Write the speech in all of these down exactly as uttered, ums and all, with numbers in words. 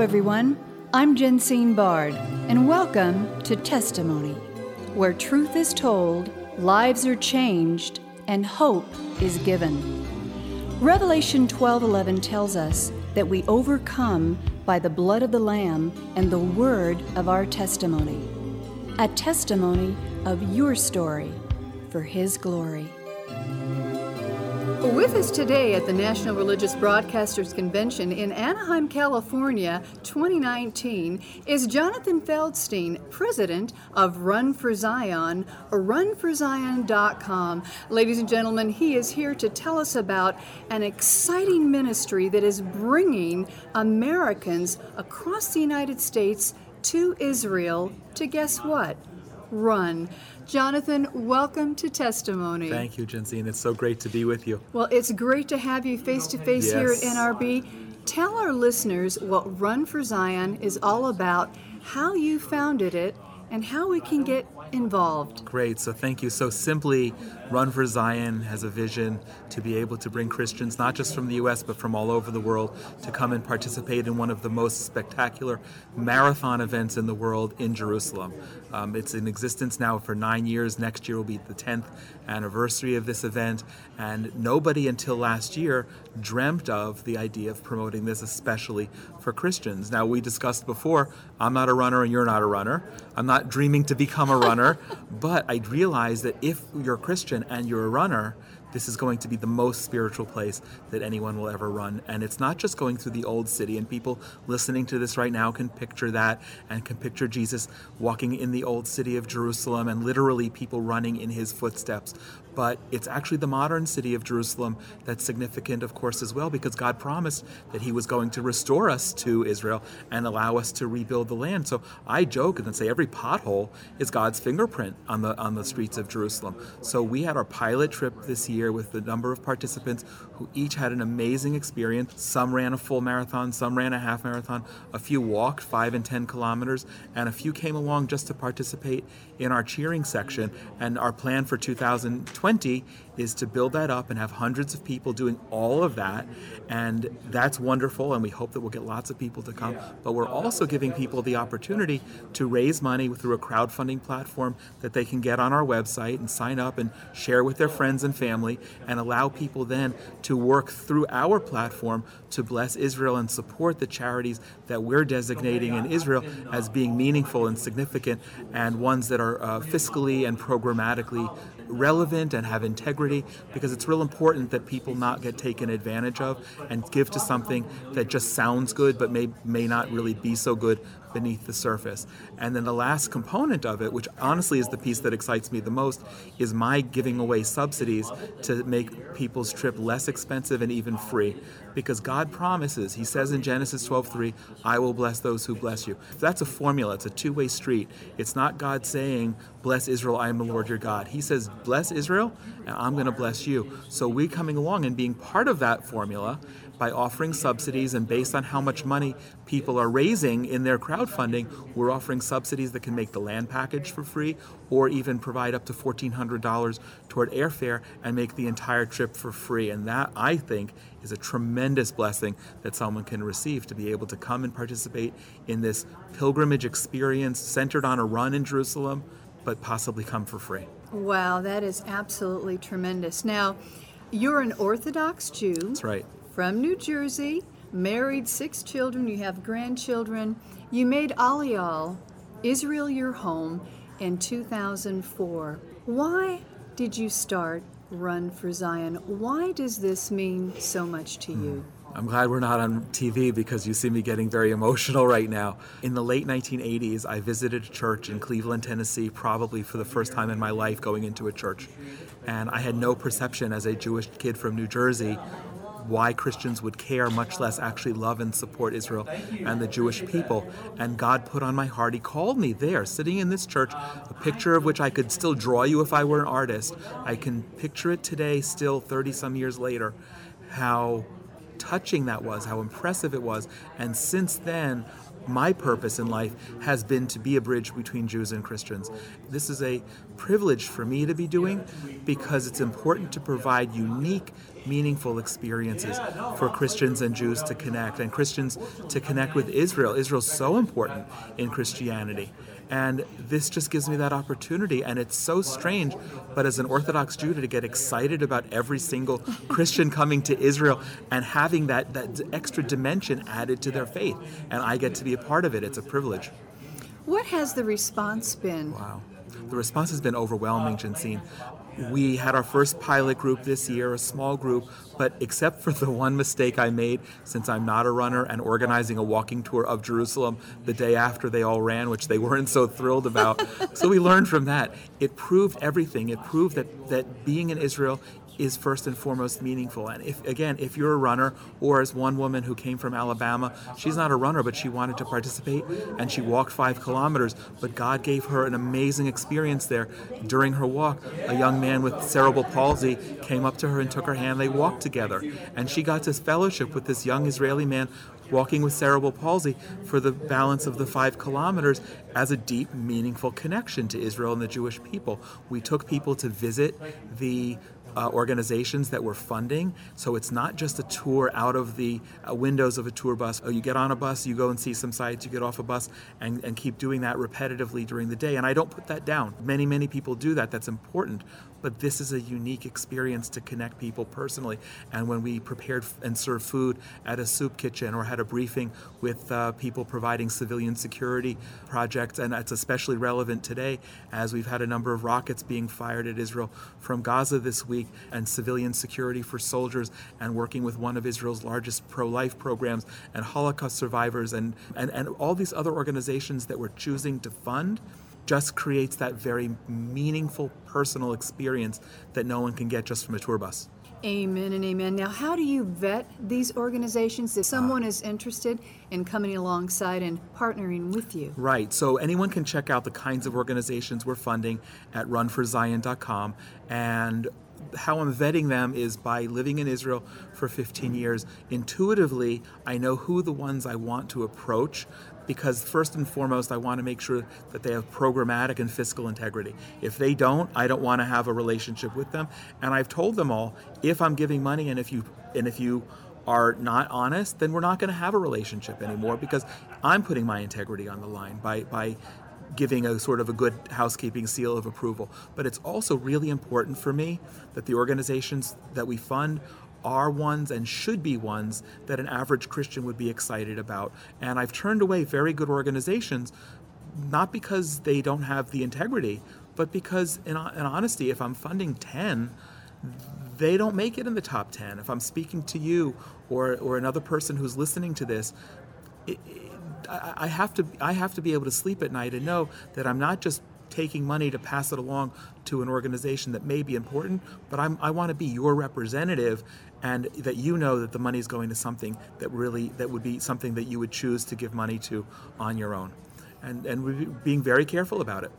everyone. I'm Jensine Bard, and welcome to Testimony, where truth is told, lives are changed, and hope is given. Revelation twelve eleven tells us that we overcome by the blood of the Lamb and the word of our testimony. A testimony of your story for His glory. With us today at the National Religious Broadcasters Convention in Anaheim, California, twenty nineteen, is Jonathan Feldstein, president of Run for Zion, or run for zion dot com. Ladies and gentlemen, he is here to tell us about an exciting ministry that is bringing Americans across the United States to Israel to, guess what? Run. Jonathan, welcome to Testimony. Thank you, Jensine. It's so great to be with you. Well, it's great to have you face-to-face Yes. here at N R B. Tell our listeners what Run for Zion is all about, how you founded it, and how we can get involved. Great. So thank you. So simply, Run for Zion has a vision to be able to bring Christians, not just from the U S, but from all over the world, to come and participate in one of the most spectacular marathon events in the world in Jerusalem. Um, it's in existence now for nine years. Next year will be the tenth anniversary of this event. And nobody until last year dreamt of the idea of promoting this, especially for Christians. Now, we discussed before, I'm not a runner and you're not a runner. I'm not dreaming to become a runner, but I realize that if you're a Christian and you're a runner, this is going to be the most spiritual place that anyone will ever run. And it's not just going through the old city, and people listening to this right now can picture that and can picture Jesus walking in the old city of Jerusalem and literally people running in his footsteps. But it's actually the modern city of Jerusalem that's significant, of course, as well, because God promised that he was going to restore us to Israel and allow us to rebuild the land. So I joke and say every pothole is God's fingerprint on the on the streets of Jerusalem. So we had our pilot trip this year with a number of participants who each had an amazing experience. Some ran a full marathon, some ran a half marathon, a few walked five and ten kilometers, and a few came along just to participate in our cheering section. And our plan for two thousand twenty is to build that up and have hundreds of people doing all of that. And that's wonderful, and we hope that we'll get lots of people to come. But we're also giving people the opportunity to raise money through a crowdfunding platform that they can get on our website and sign up and share with their friends and family, and allow people then to work through our platform to bless Israel and support the charities that we're designating in Israel as being meaningful and significant, and ones that are uh, fiscally and programmatically relevant and have integrity, because it's real important that people not get taken advantage of and give to something that just sounds good but may may not really be so good beneath the surface. And then the last component of it, which honestly is the piece that excites me the most, is my giving away subsidies to make people's trip less expensive and even free. Because God promises, he says in Genesis twelve three, I will bless those who bless you. That's a formula. It's a two-way street. It's not God saying, bless Israel, I am the Lord your God. He says, bless Israel, and I'm going to bless you. So we coming along and being part of that formula by offering subsidies, and based on how much money people are raising in their crowdfunding, we're offering subsidies that can make the land package for free, or even provide up to fourteen hundred dollars toward airfare and make the entire trip for free. And that, I think, is a tremendous blessing that someone can receive, to be able to come and participate in this pilgrimage experience centered on a run in Jerusalem, but possibly come for free. Wow, that is absolutely tremendous. Now, you're an Orthodox Jew. That's right. From New Jersey, married, six children, you have grandchildren. You made Aliyah, Israel your home, in two thousand four. Why did you start Run for Zion? Why does this mean so much to you? I'm glad we're not on T V, because you see me getting very emotional right now. In the late nineteen eighties, I visited a church in Cleveland, Tennessee, probably for the first time in my life going into a church. And I had no perception as a Jewish kid from New Jersey why Christians would care, much less actually love and support Israel and the Jewish people. And God put on my heart, he called me there, sitting in this church, a picture of which I could still draw you if I were an artist. I can picture it today, still thirty some years later, how touching that was, how impressive it was. And since then, my purpose in life has been to be a bridge between Jews and Christians. This is a privilege for me to be doing because it's important to provide unique, meaningful experiences for Christians and Jews to connect, and Christians to connect with Israel. Israel's so important in Christianity. And this just gives me that opportunity, and it's so strange, but as an Orthodox Jew, to get excited about every single Christian coming to Israel and having that, that extra dimension added to their faith, and I get to be a part of it. It's a privilege. What has the response been? Wow. The response has been overwhelming, Jensine. We had our first pilot group this year, a small group, but except for the one mistake I made, since I'm not a runner, and organizing a walking tour of Jerusalem the day after they all ran, which they weren't so thrilled about. So we learned from that. It proved everything. It proved that, that being in Israel is first and foremost meaningful. And if, again, if you're a runner, or as one woman who came from Alabama, she's not a runner, but she wanted to participate, and she walked five kilometers, but God gave her an amazing experience there. During her walk, a young man with cerebral palsy came up to her and took her hand. They walked together, and she got to fellowship with this young Israeli man walking with cerebral palsy for the balance of the five kilometers as a deep, meaningful connection to Israel and the Jewish people. We took people to visit the Uh, organizations that we're funding. So it's not just a tour out of the uh, windows of a tour bus. Oh, you get on a bus, you go and see some sites, you get off a bus, and, and keep doing that repetitively during the day. And I don't put that down. Many, many people do that. That's important. But this is a unique experience to connect people personally. And when we prepared and served food at a soup kitchen, or had a briefing with uh, people providing civilian security projects, and it's especially relevant today as we've had a number of rockets being fired at Israel from Gaza this week, and civilian security for soldiers, and working with one of Israel's largest pro-life programs, and Holocaust survivors, and, and, and all these other organizations that we're choosing to fund, just creates that very meaningful personal experience that no one can get just from a tour bus. Amen and amen. Now, how do you vet these organizations if someone uh, is interested in coming alongside and partnering with you? Right. So anyone can check out the kinds of organizations we're funding at run for zion dot com. And how I'm vetting them is by living in Israel for fifteen years. Intuitively, I know who the ones I want to approach, because first and foremost, I want to make sure that they have programmatic and fiscal integrity. If they don't, I don't want to have a relationship with them. And I've told them all, if I'm giving money and if you and if you are not honest, then we're not going to have a relationship anymore, because I'm putting my integrity on the line by by giving a sort of a good housekeeping seal of approval. But it's also really important for me that the organizations that we fund are ones, and should be ones, that an average Christian would be excited about. And I've turned away very good organizations, not because they don't have the integrity, but because in, in honesty, if I'm funding ten, they don't make it in the top ten. If I'm speaking to you or or another person who's listening to this, it, it, I have to I have to be able to sleep at night and know that I'm not just taking money to pass it along to an organization that may be important, but I'm, I want to be your representative, and that you know that the money is going to something that really that would be something that you would choose to give money to on your own, and and we're being very careful about it.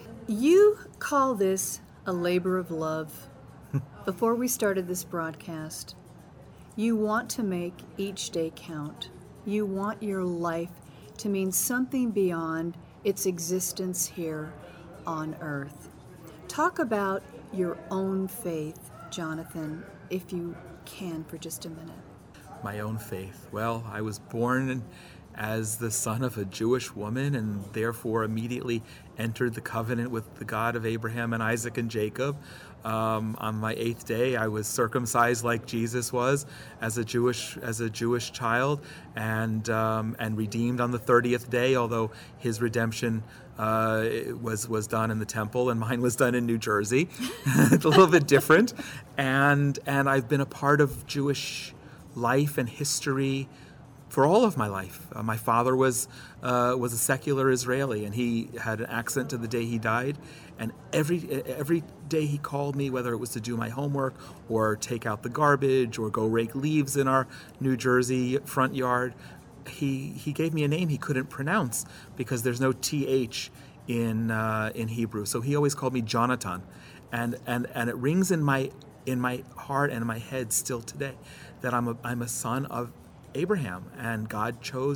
You call this a labor of love. Before we started this broadcast, you want to make each day count. You want your life to mean something beyond its existence here on earth. Talk about your own faith, Jonathan, if you can, for just a minute. My own faith. Well, I was born as the son of a Jewish woman, and therefore immediately entered the covenant with the God of Abraham and Isaac and Jacob. Um, on my eighth day, I was circumcised like Jesus was, as a Jewish as a Jewish child, and um, and redeemed on the thirtieth day. Although his redemption uh, was was done in the temple, and mine was done in New Jersey, it's a little bit different. And and I've been a part of Jewish life and history for all of my life. Uh, my father was uh, was a secular Israeli, and he had an accent to the day he died. And every every day he called me, whether it was to do my homework or take out the garbage or go rake leaves in our New Jersey front yard, he he gave me a name he couldn't pronounce because there's no T H in uh, in Hebrew. So he always called me Jonathan, and and and it rings in my in my heart and in my head still today that I'm a I'm a son of Abraham, and God chose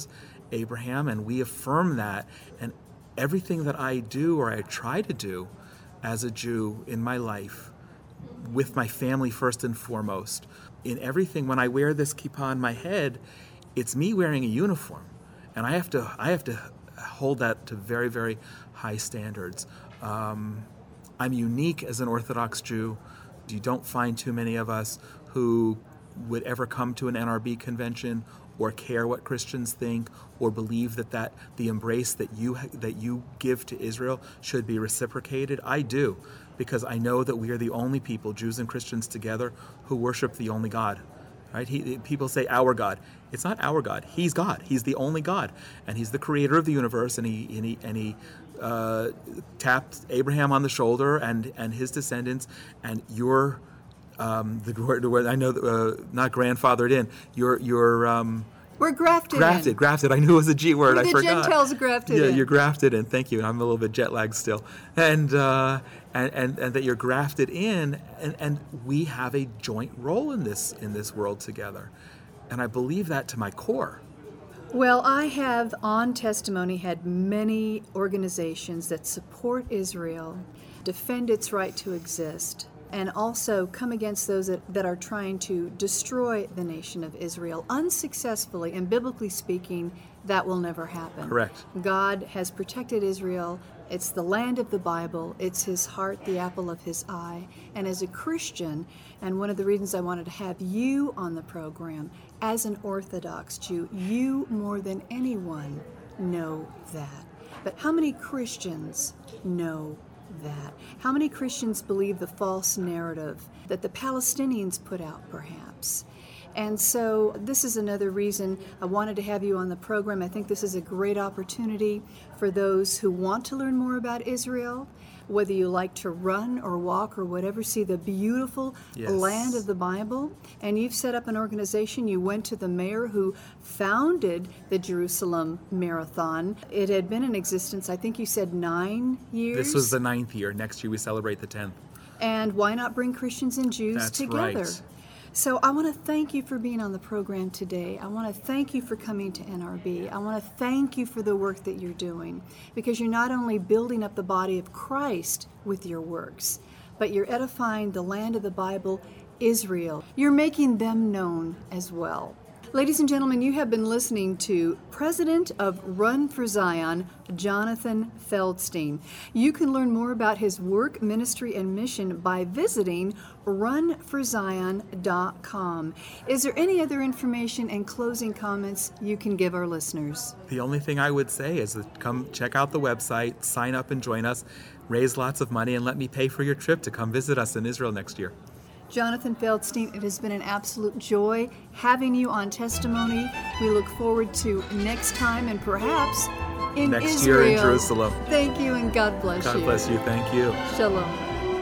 Abraham, and we affirm that. And everything that I do or I try to do as a Jew in my life, with my family first and foremost, in everything, when I wear this kippah on my head, it's me wearing a uniform. And I have to I have to hold that to very, very high standards. Um, I'm unique as an Orthodox Jew. You don't find too many of us who would ever come to an N R B convention or care what Christians think or believe that, that the embrace that you that you give to Israel should be reciprocated. I do, because I know that we are the only people, Jews and Christians together, who worship the only God. Right? He, people say our God. It's not our God. He's God. He's the only God, and He's the creator of the universe. And he and he, and he uh, tapped Abraham on the shoulder and and his descendants, and your um, the word I know uh, not grandfathered in. Your your um, We're grafted. Grafted, in. grafted. I knew it was a G word. We're I the forgot. Gentiles grafted. Yeah, in. you're grafted in. Thank you. I'm a little bit jet lagged still, and uh, and, and and that you're grafted in, and, and we have a joint role in this in this world together, and I believe that to my core. Well, I have on Testimony had many organizations that support Israel, defend its right to exist, and also come against those that, that are trying to destroy the nation of Israel unsuccessfully. And biblically speaking, that will never happen. Correct. God has protected Israel. It's the land of the Bible. It's His heart, the apple of His eye. And as a Christian, and one of the reasons I wanted to have you on the program, as an Orthodox Jew, you more than anyone know that. But how many Christians know that? How many Christians believe the false narrative that the Palestinians put out, perhaps? And so this is another reason I wanted to have you on the program. I think this is a great opportunity for those who want to learn more about Israel, whether you like to run or walk or whatever, see the beautiful yes. land of the Bible. And you've set up an organization. You went to the mayor who founded the Jerusalem Marathon. It had been in existence, I think you said nine years? This was the ninth year. Next year we celebrate the tenth. And why not bring Christians and Jews That's together? Right. So I want to thank you for being on the program today. I want to thank you for coming to N R B. I want to thank you for the work that you're doing, because you're not only building up the body of Christ with your works, but you're edifying the land of the Bible, Israel. You're making them known as well. Ladies and gentlemen, you have been listening to President of Run for Zion, Jonathan Feldstein. You can learn more about his work, ministry, and mission by visiting run for zion dot com. Is there any other information and closing comments you can give our listeners? The only thing I would say is that come check out the website, sign up and join us, raise lots of money, and let me pay for your trip to come visit us in Israel next year. Jonathan Feldstein, it has been an absolute joy having you on Testimony. We look forward to next time and perhaps in next Israel. year in Jerusalem. Thank you and God bless God you. God bless you. Thank you. Shalom.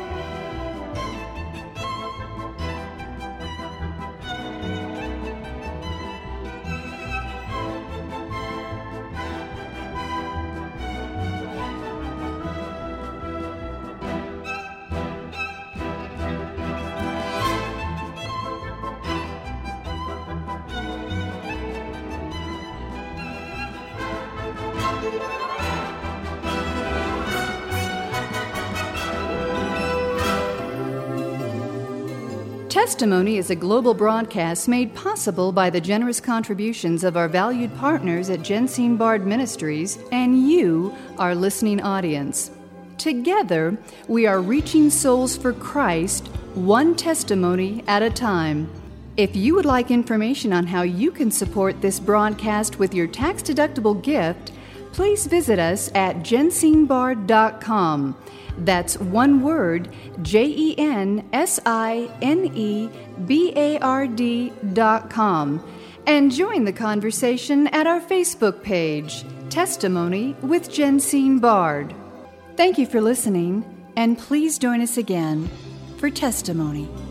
Testimony is a global broadcast made possible by the generous contributions of our valued partners at Jensine Bard Ministries and you, our listening audience. Together, we are reaching souls for Christ, one testimony at a time. If you would like information on how you can support this broadcast with your tax-deductible gift, please visit us at jensine bard dot com. That's one word, J E N S I N E B A R D dot com. And join the conversation at our Facebook page, Testimony with Jensine Bard. Thank you for listening, and please join us again for Testimony.